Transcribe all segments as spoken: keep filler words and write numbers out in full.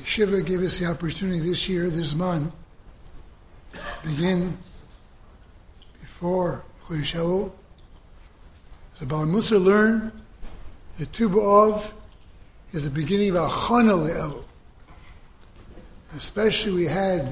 Shiva gave us the opportunity this year, this month, to begin before Chodesh Elul. So Bala Musa learned that Tu B'Av is the beginning of Achana Le'Elul. Especially we had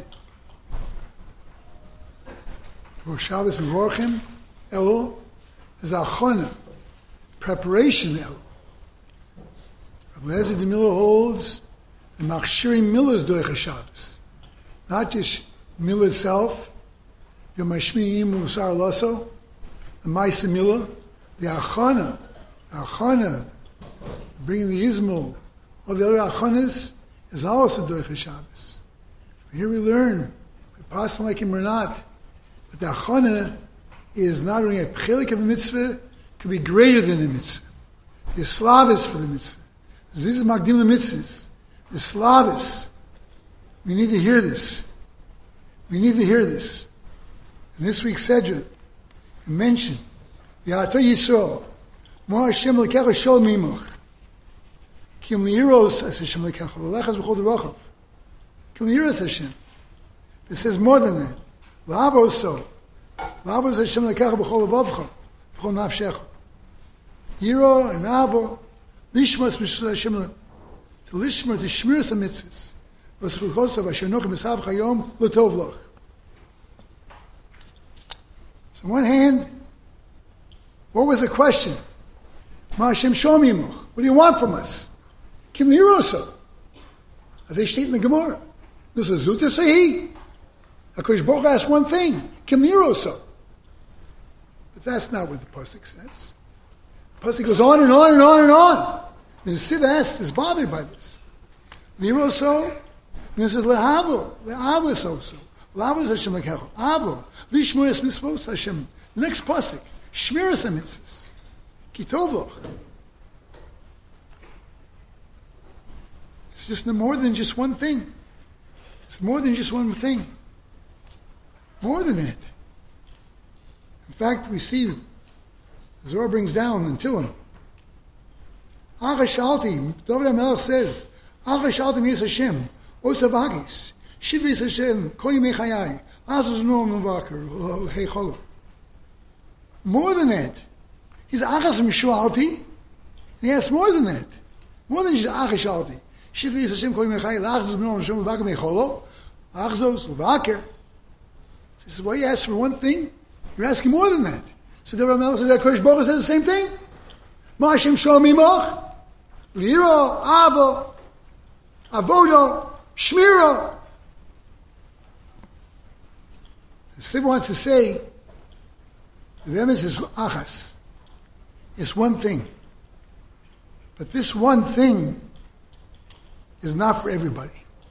for Shabbos Mevorchim Elul as Achana, preparation Elul. Rabbi Eliezer de Miller holds the Machshirim Miller's Doicha Shabbos, not just Miller itself, Yom HaShmini Musar Lasso, the Maisa Miller, the Achana, the Achana, bringing the Yizmul, all the other Achanas, is also Doicha Shabbos. Here we learn, we pass like him or not, but the Achana is not only a chelik of a mitzvah, could be greater than a mitzvah. The Slavis for the mitzvah. This is Magdim the mitzvahs. The Slavis. We need to hear this. We need to hear this. In this week's Sedra, it mentioned, V'ata Yisrael, Mo Hashem lekecha shol mimoch. Kim liyiros as Hashem lekecha, v'lechaz b'chol d'rochav. Kim liyiros Hashem. It says more than that. L'avo so. L'avo is Hashem lekecha b'chol l'vavcha, b'chol nafshecha. Yiro and Avo, Lishmas b'shul Hashem, to Lishmas, to shmir some mitzvahs. V'schuchosav, asher nochem esav chayom, l'tov loch. So on one hand, what was the question? Ma Hashem shomimuch. What do you want from us? Kim liroso. As they state in the Gemara. This is Zuta Sehi. HaKadosh Baruch Hu asked one thing. Kim liroso. But that's not what the pasuk says. The pasuk goes on and on and on and on. And the Siv asks, is bothered by this. Liroso. And this is lehavo. Lehavo is also. Lehavo is Hashem lekecha. Avo. Lishmoyas mitzvos Hashem. The next pasuk. Shmiras ha-mitzvahs. Kitovoch. It's just more than just one thing. It's more than just one thing. More than that. In fact, we see, the Zohar brings down in Tillim, Achashalti, David HaMelech says, Achashalti mi es Hashem, Osavagis, Shiva es Hashem, Kol yimei chayai, Azuz noam novakar, Hei cholo. More than that. He's Achas Mishualti. He has more than that. More than just Achashalti. Shiva is Hashem Kol Yimei Chai, L'Achzos B'nom Hashem L'Vakar Meicholo, Achzos L'Vakar. He says, well, you asked for one thing, you're asking more than that. So Deborah Melech says, HaKadosh Baruch Hu says the same thing. Ma Hashem Shol Mimoch, L'Iro, Avo, Avodo, Shmiro. The Siv wants to say, the Emes is Achas. It's one thing. But this one thing is not for everybody.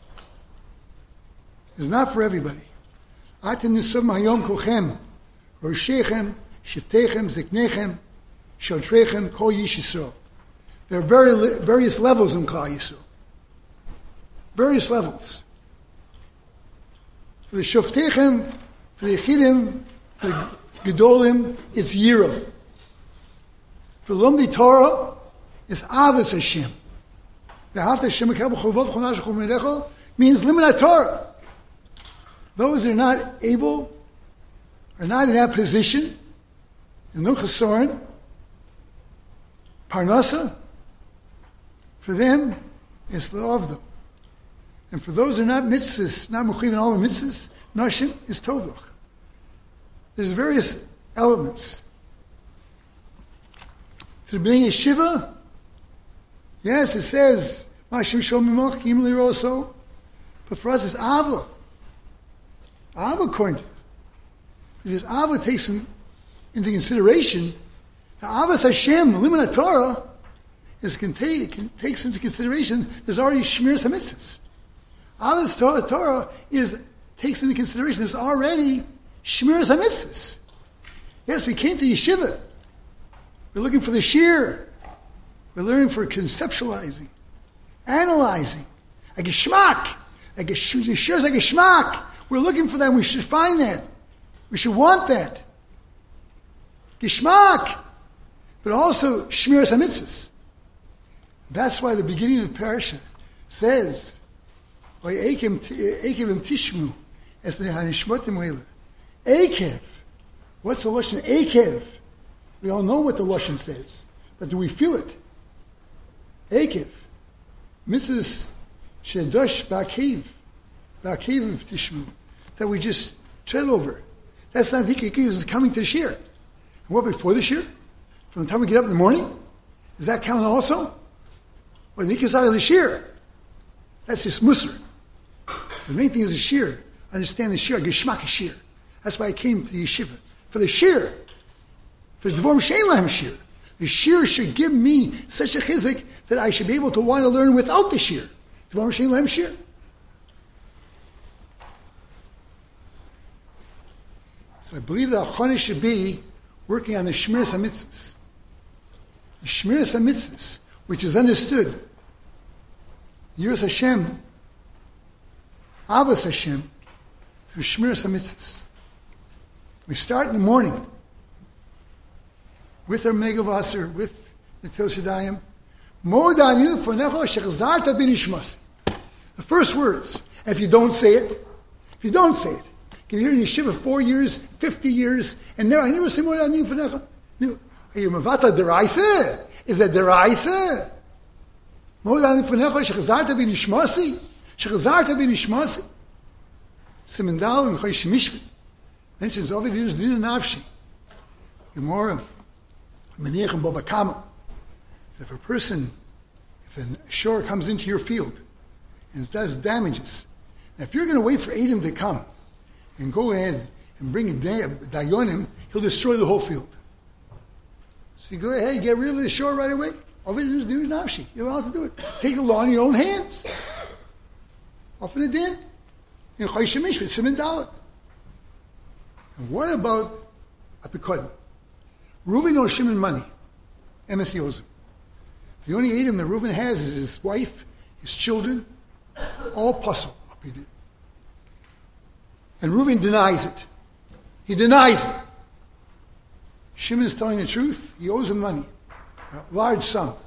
It's not for everybody. Atem nisom hayom kolchem, roshechem, shiftechem, ziknechem, shodrechem, kol yish Yisrael. There are very, various levels in Klal Yisrael. Various levels. For the shoftechem, for the yechidim, for the gedolim, it's yiro. For Lomdi Torah, it's Avos Hashem. The Havta Hashem Chavav Chonash Chomerecho means limit Torah. Those who are not able, are not in that position, in no chesorin, parnasa, for them, it's the avdom. And for those who are not mitzvahs, not mechuyev in all the mitzvahs, nashim is tovach. There's various elements. To bring a shiva, yes, it says, Mashim Shom Mimoch, Kim Liroso, but for us it's Ava. Ava according to it. Because Ava takes in, into consideration, the Avas Hashem, the limit of Torah, is can take, can, takes into consideration, there's already Shmir Samitzvahs. Avas Torah, Torah is, takes into consideration, there's already Shmir Samitzvahs. Yes, we came to Yeshiva. We're looking for the sheer. We're learning for conceptualizing, analyzing, a geschmack. A sheer is like a geschmack. We're looking for that. We should find that. We should want that. Geschmack. But also, Shmiras HaMitzvahs. That's why the beginning of the parasha says, Ekev tishmu es nehanishmotim leila. Ekev. What's the lashon Ekev? We all know what the lashon says, but do we feel it? Ekev. Missus Shedosh Bakev. Bakev tishmu. That we just tread over. That's not the Ekev is coming to the shir. And what before the shir? From the time we get up in the morning? Does that count also? Or the Ekev out of the shir? That's just musr. The main thing is the shir. Understand the shir. Geshmak shir. That's why I came to the yeshiva. For the shir. For the dvorim she'en lahem shir. The shir should give me such a chizik that I should be able to want to learn without the shir. Dvorim she'en lahem shir. So I believe that Achana should be working on the Shmiras HaMitzvahs. The Shmiras HaMitzvahs, which is understood. Yiras Hashem, Avos Hashem, through Shmiras HaMitzvahs. We start in the morning with our Megavasser, with the Tel Shadayim. Mo'danil fonecho shechzarta b'nishmasi. The first words. If you don't say it, if you don't say it, you can hear in yeshiva four years, fifty years, and never, I never say Mo'danil fonecho. Are you mavata deraisa? Is that deraisa? Mo'danil fonecho shechzarta b'nishmasi. Shechzarta b'nishmasi. Simendal and Chosh Mishpat. Mentions over here is Dina Nafshi. Gemara, Maniach and Baba Kama. If a person, if a shore comes into your field and it does damages, now if you're going to wait for Adam to come and go ahead and bring a Dayonim, he'll destroy the whole field. So you go ahead and get rid of the shore right away. Over here is Dina Nafshi. You're allowed to do it. Take the law in your own hands. Off in the din. In Chosh Mishpat, Siman Dalet. And what about Apikod? Reuven owes Shimon money. M S owes him. The only item that Reuven has is his wife, his children, all puzzle. And Reuven denies it. He denies it. Shimon is telling the truth. He owes him money. A large sum.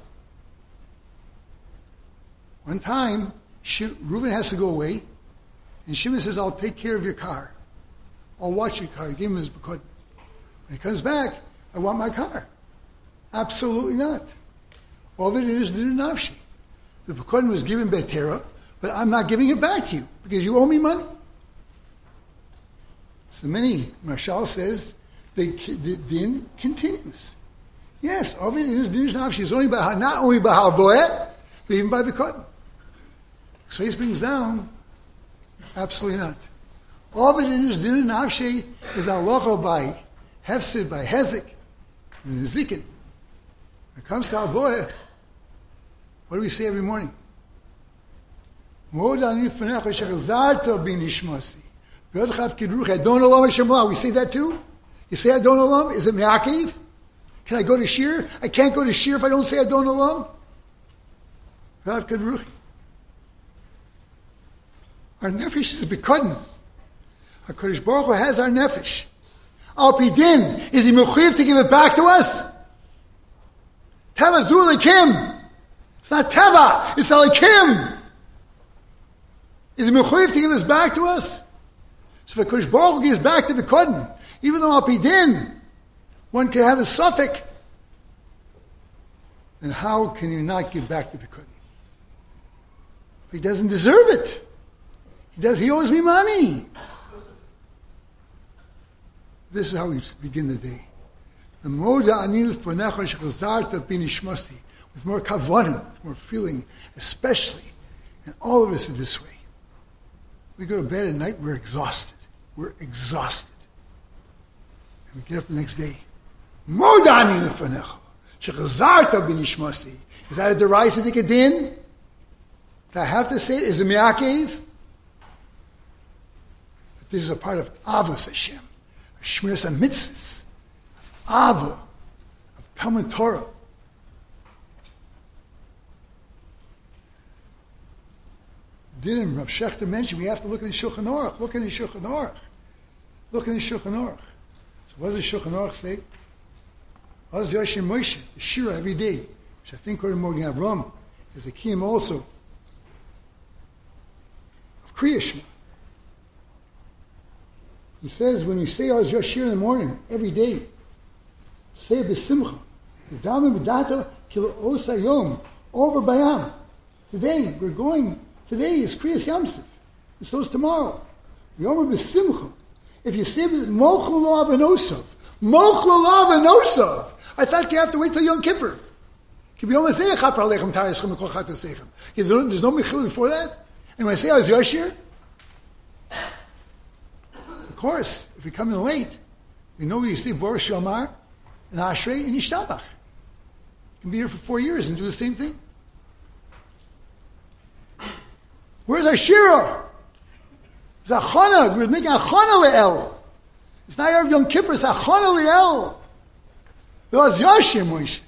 One time, Reuven has to go away, and Shimon says, I'll take care of your car. I'll watch your car. He gave him his bekod. When he comes back, I want my car. Absolutely not. All of it is the nafshi. The bekod was given betera, but I'm not giving it back to you because you owe me money. So many, Marshal says, the, the din continues. Yes, all of it is the nafshi. It's only by, not only by halvoet, but even by bekod. So he brings down, absolutely not. All of it is din nafshi is halacha by hefsid, by hezek, and zikin. When it comes to halvoet, what do we say every morning? We say that too? You say Adon Olam? Is it me'akiv? Can I go to shir? I can't go to shir if I don't say Adon Olam? Our nefesh is a bikoden. HaKadosh Baruch Hu has our nefesh. Al pi din, is he mechuyev to give it back to us? Teva zu lekim. It's not Teva, it's Alikim. Is he mechuyev to give us back to us? So if HaKadosh Baruch Hu gives back the bikoden, even though Al pi din, one can have a suffix, then how can you not give back the bikoden? He doesn't deserve it. He does. He owes me money. This is how we begin the day. The moda anil fonecha shechazarta binishmasi, with more kavanim, with more feeling, especially, and all of us are this way. We go to bed at night, we're exhausted. We're exhausted. And we get up the next day. Moda anil fonecha shechazarta binishmasi. Is that a derisive din? Do I have to say it? Is it mi'akev? But this is a part of Avos Hashem. Shmiras HaMitzvahs, Ava, of Talmud Torah. Didn't Rav Shechter mention we have to look in the Shulchan Aruch? Look in the Shulchan Aruch. Look in the Shulchan Aruch. So what does the Shulchan Aruch say? What does Yosher Moshe, the Shira every day, which I think according to Morgan Avram is the kiyum also. Kriya Shema. He says when we say Oz Yashir in the morning, every day, say it b'simcha. V'damim v'data kil osa yom. Over bayam. Today, we're going, today is Kriyas Yamsif. So is tomorrow. Yom b'simcha. If you say mochel lav and osav. Mochel lav and osav. I thought you have to wait till Yom Kippur. There's no mechila before that. And when I say Oz Yashir, of course, if you come in late, we know you see Boris Shamar and Ashrei and Yishtabach. You can be here for four years and do the same thing. Where's our Shira? It's Achana. We're making Achana Le'el. It's not Erev Yom Kippur, it's Achana Le'el. Oz Yashir, Moshe.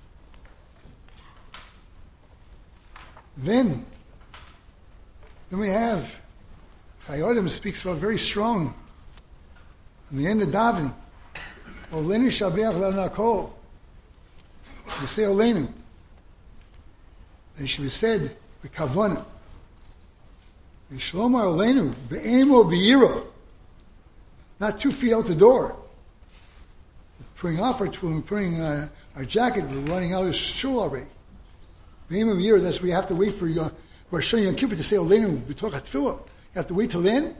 Then, then we have, Chayodim speaks about very strong, in the end of davening, Olenu Shabeach Le'nakol. You say Olenu. They should be said, B'kavona. Shlomar Olenu, Be'emo Be'iro. Not two feet out the door. We're putting off our tefillin, we're putting uh, our jacket, we're running out of shul already. Be'emo Be'iro, that's where you have to wait for your, we're showing Yom Kippur to say Olenu, B'toch HaTefillah. You have to wait till then.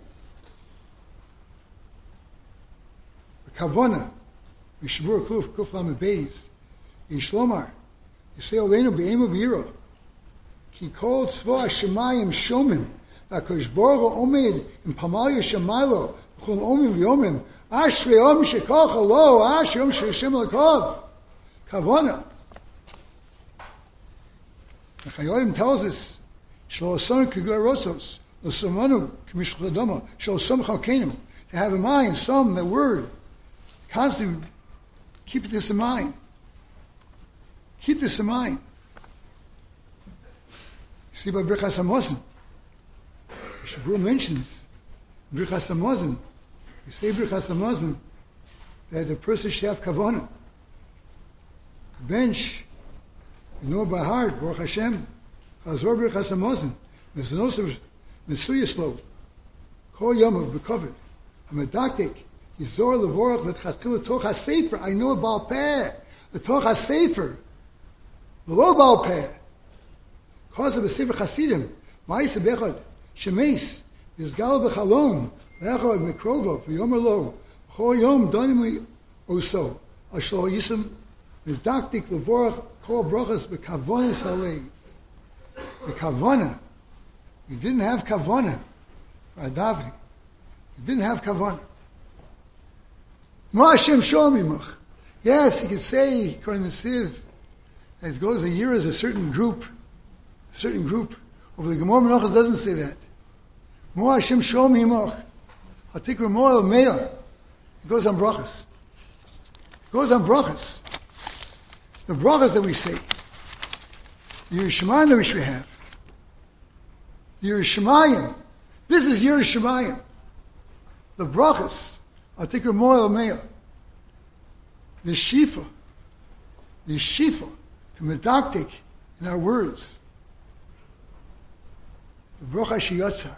Kavana, Mishabur Kluf, Kuflam Beis, Yishlomar, you say Olenu Be'emo Be'iro. Ki kol tzva Shemayim Shomim, Akash Baruch Omed, in Pamalya Shemaylo, Chum Omim V'Yomim, Ashrei Om Shekoch Alo, Ashrei Om Sheshem Lekov. Kavana. The Chayodim tells us, Shlo Ason Kigor Rotzos, Lo Somanu K'mishch Ladoma, Shlo Som Chalkenu, to have in mind some, the word, constantly keep this in mind. Keep this in mind. You see by Birchas HaMazon, Shabur mentions Birchas HaMazon. You say Birchas HaMazon that a person should have kavanah. A bench, you know by heart, Baruch Hashem, Chazor Birchas HaMazon, Mesonosav, Mesuyaslo, Kol Yom B'Kovet, Hamedaktik, Yizor Levorach L'Tchatil L'Toch HaSefer. I know about Peh, L'Toch HaSefer, L'Lo Baal Peh. Cause of a Sefer Chasidim, Ma'is Bechad, Shemeis, Yizgal B'Chalom, Lechad Mikrovo, V'Yomer Lo, Chol Yom Donim Oso, Ashlo Yisem, Medaktik Levorach, Kol Brachas B'Kavona Salei. The Kavona, you didn't have Kavona for Adavri. You didn't have Kavona. Ma Hashem Shomimach. Yes, you could say, according to Siv, as it goes, a year is a certain group, a certain group. Over the Gemara Menachos doesn't say that. Mo Hashem Shomimach. Hatikra Moel Meah. It goes on brachas. It goes on brachas. The brachas that we say, the Yerushalayim that we should have, the Yerushalayim. This is Yerushalayim. The brachas. Hatikra Moel Meah. The Shifa. The Shifa. The medaktik in our words. The bracha sheyotzar.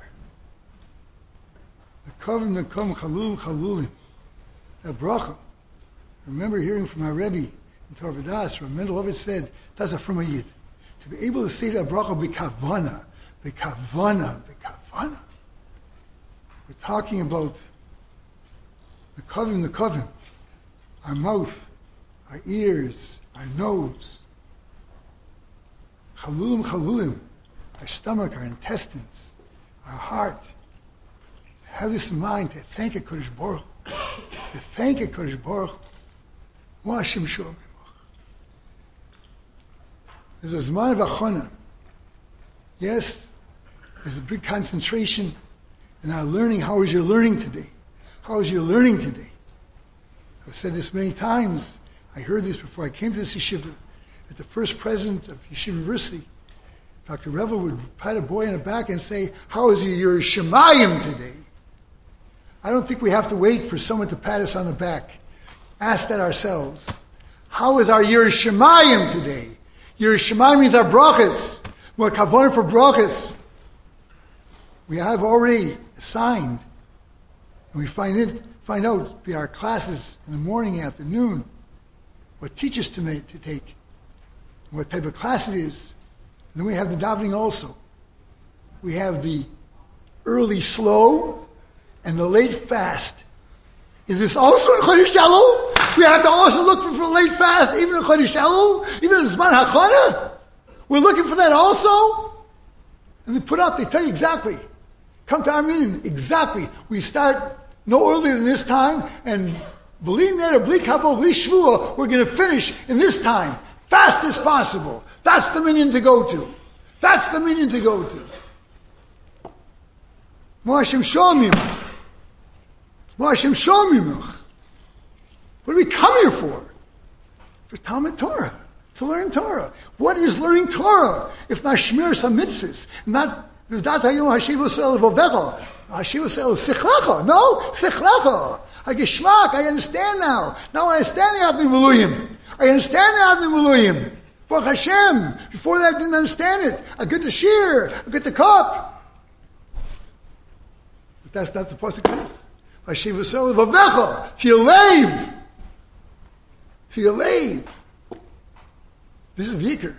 The kavim the kom chalul chalulim. That bracha. I remember hearing from our Rebbe in Torah V'das, Rav Mendelovitch said, that's a from a yid. To be able to say that bracha b'kavana, b'kavana, b'kavana. We're talking about the kavim, the kavim. Our mouth, our ears, our nose. Chalulim, chalulim. Our stomach, our intestines, our heart. Have this in mind to thank a Kodesh Baruch. To thank a Kodesh Baruch. Mo Hashem Shomimach. There's a Zman of Achona. Yes, there's a big concentration in our learning. How is your learning today? How is your learning today? I've said this many times. I heard this before I came to this yeshiva. That the first president of Yeshiva University, Doctor Revel, would pat a boy on the back and say, how is your Yerushalayim today? I don't think we have to wait for someone to pat us on the back. Ask that ourselves. How is our Yerushalayim today? Yerushalayim means our brachas. More kavanah for brachas. we have already assigned, and we find it, find out via our classes in the morning, afternoon, what teachers to make to take, what type of class it is. And then we have the davening also. We have the early slow and the late fast. Is this also in Chodesh Elul? We have to also look for, for late fast, even in Chodesh Elul, even in Zman HaChana. We're looking for that also. And they put out, they tell you exactly. Come to our meeting, exactly. We start no earlier than this time, and believe me, bli kabul, bli shvua, we're going to finish in this time, fast as possible. That's the minyan to go to. That's the minyan to go to. Mo Hashem shomim. Mo Hashem shomim. What do we come here for? For Talmud Torah. To learn Torah. What is learning Torah? If not Shmir Samitzis, not V'dat Hayom Hashiv Osel Vovecha, Hashiv Osel Sichlecha. No, Sichlecha. I geschmack. I understand now. Now I understand the Avnei Miluyim. I understand the Avnei Miluyim. Baruch Hashem. Before that I didn't understand it. I get the shear. I get the cup. But that's not the pasuk says. Hashiv Osel Vovecha. To your lave. To your lave. This is V'ikr.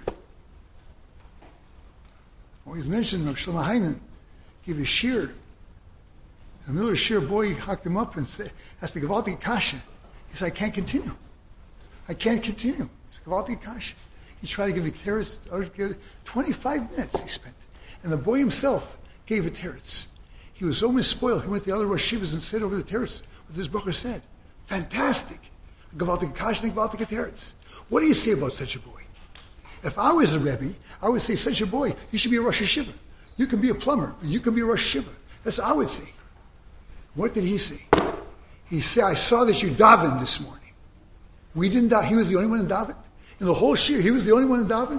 Always mentioned Rav Shlomo Hyman gave a shear. In the middle of the shear, a boy hocked him up and said, asked the Gavaldi Kasha. He said, I can't continue. I can't continue. He said, Gavaldi Kasha. He tried to give a teretz, twenty-five minutes he spent. And the boy himself gave a teretz. He was so misspoiled, he went to the other Rosh Yeshivas and said over the teretz what this Baruch said. Fantastic. Gavaldi Kasha and Gavaldi teretz. What do you say about such a boy? If I was a Rebbe, I would say, such a boy, you should be a Rosh Yeshiva. You can be a plumber, but you can be a Rosh Yeshiva. That's what I would say. What did he say? He said, I saw that you davened this morning. We didn't daven. He was the only one in daven. In the whole shir, he was the only one in daven.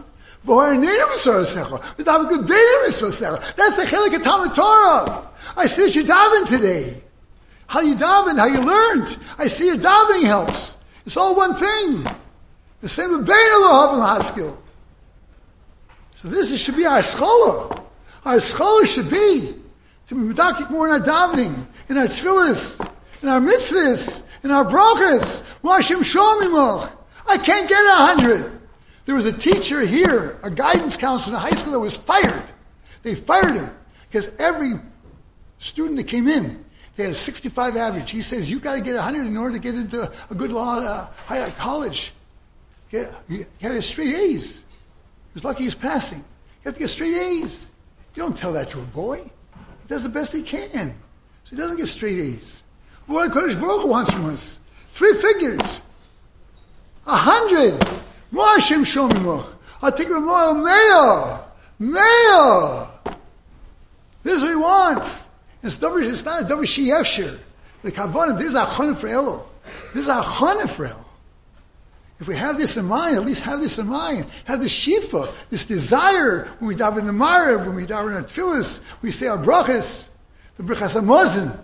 That's the chelik of Talmud Torah. I see that you daven today. How you daven, how you learned. I see your davening helps. It's all one thing. The same with Bein Elohav and Haskell. So this is, should be our scholar. Our scholar should be to be medakik more in our davening, in our tefillas, in our mitzvahs, in our brachas. Hashem shomimach. I can't get a hundred. There was a teacher here, a guidance counselor in a high school that was fired. They fired him because every student that came in, they had a sixty-five average. He says, you got to get a hundred in order to get into a good law uh, high college. Get, he had a straight A's. He was lucky he's passing. You have to get straight A's. You don't tell that to a boy. He does the best he can. So he doesn't get straight A's. What Kodesh Baruch Hu wants from us? Three figures. A hundred. Mo Hashem shomimach. I'll take a more mea. Mea. This is what he wants. It's, it's not a double sheyefshir. The kavanah, this is a chana for Elo. This is a chana for Elo. If we have this in mind, at least have this in mind. Have this shifa, this desire when we daven in the Mara, when we daven in our tefillas, we say our brachas, the brachas hamazon.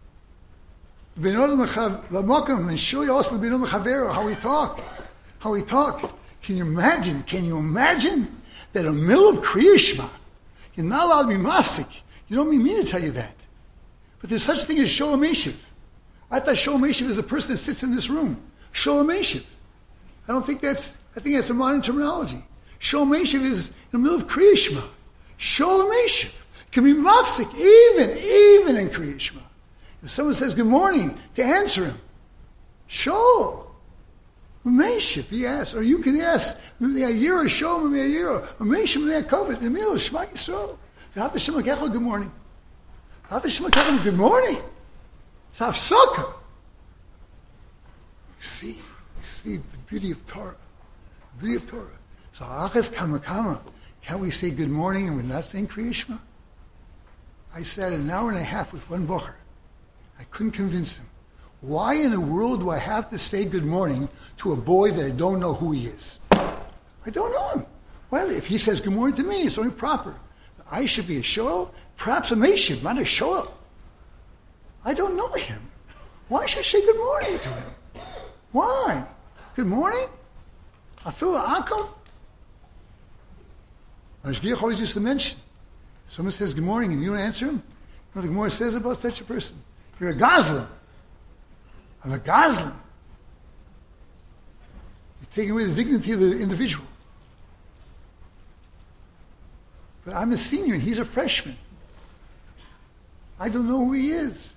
And surely also how we talk. How we talk. Can you imagine? Can you imagine that in the middle of Kriya Shema, you're not allowed to be mafsik. You don't mean me to tell you that. But there's such a thing as Sholem Eshiv. I thought Sholem Eshiv is the person that sits in this room. Sholem Eshiv. I don't think that's, I think that's a modern terminology. Sholem Eshiv is in the middle of Kriya Shema. Sholem Eshiv can be mafsik, even, even in Kriya Shema. If someone says good morning, to answer him, Shol. Umeshif, he asks, or you can ask, Yira, Shol, Yira, Umeshif, Mea Kovet, Emil, Shema Yisrael. Good morning. Good morning. It's Hafsaka. See, see the beauty of Torah. The beauty of Torah. So, Achas Kamakama, can we say good morning and we're not saying Kriya Shema? I sat an hour and a half with one bocher. I couldn't convince him. Why in the world do I have to say good morning to a boy that I don't know who he is? I don't know him. Well, if he says good morning to me, it's only proper. I should be a shoel, perhaps a meshiv, not a shoel. I don't know him. Why should I say good morning to him? Why? Good morning? I feel an akum. Mashgiach always used to mention. Someone says good morning and you don't answer him. what the Gemara says about such a person? You're a gazlan. I'm a gazlan. You're taking away the dignity of the individual. But I'm a senior and he's a freshman. I don't know who he is.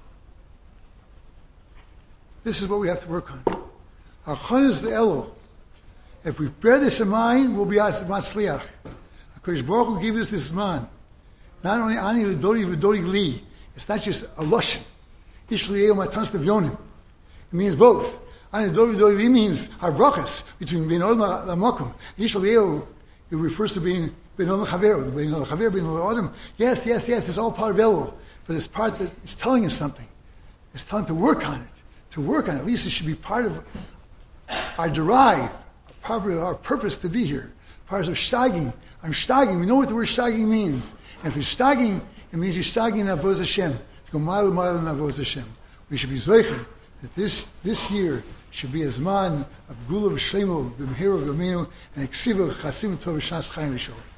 This is what we have to work on. Our chon is the elo. If we bear this in mind, we'll be matzliach. HaKadosh Baruch Hu gave us this man. Not only ani l'dori v'dori li. It's not just a lashon. Ish li'eo matanos levyonim. It means both. Ani l'dori v'dori li means our brachas between bein olam l'makom. Ish li'eo, it refers to being bein olam chaver, bein olam chaver, bein olam adam. Yes, yes, yes. It's all part of elo, but it's part that it's telling us something. It's telling to work on it. To work on it. At least it should be part of our derive, part of our purpose to be here. Part of shtaging. I'm shtaging. We know what the word shtaging means. And if you're shtaging, it means you're shtaging in Avodas Hashem. To go mile mile in Avodas Hashem. We should be zoicher that this this year should be a zman of gula v'shlemo b'mehira v'amenu and eksiva chasim tov v'shas chaim v'shol.